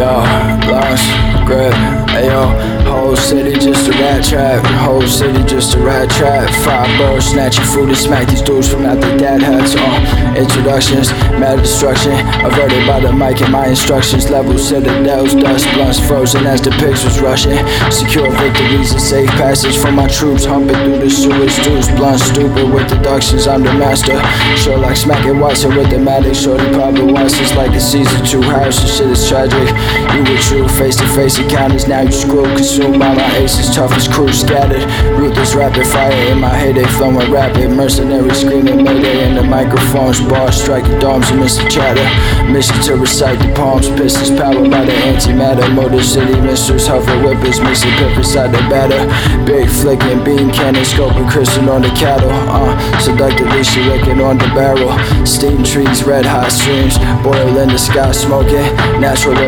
Yo, lost, grip, ayo. Whole city just a rat trap. Whole city just a rat trap. 5 bros, snatch your food and smack these dudes from out their dad hats. Introductions, matter destruction, averted by the mic and my instructions. Level citadels, dust blunts frozen as the pixels rushing. Secure victories and safe passage for my troops. Humping through the sewage, dudes blunt stupid with deductions. I'm the master, sure like smacking Watson with the Matic. Shorty Pablo Watson's like a season 2 house. This shit is tragic. You were true, face to face encounters. Now you screw, consumed by my aces. Toughest crew scattered. Ruthless rapid fire in my heyday, flowing rapid. Mercenary screaming mayday in the microphones. Bars striking domes and missing chatter. Mission to recite the poems. Pistols powered by the antimatter. Motor city missiles, hover whippers, missing pip inside the batter. Big flicking beam cannon, scoping Christian on the cattle. Seductively she licking on the barrel. Steam trees, red hot streams, boil in the sky smoking. Natural